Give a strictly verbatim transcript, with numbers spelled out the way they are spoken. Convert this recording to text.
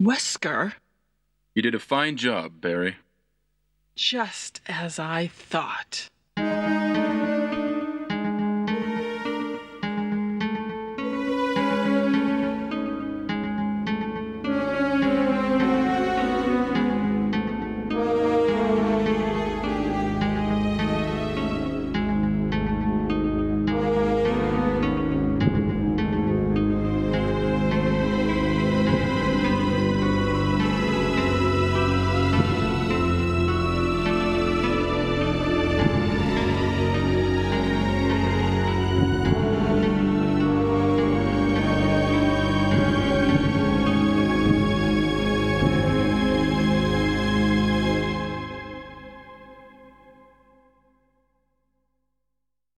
Wesker? You did a fine job, Barry. Just as I thought.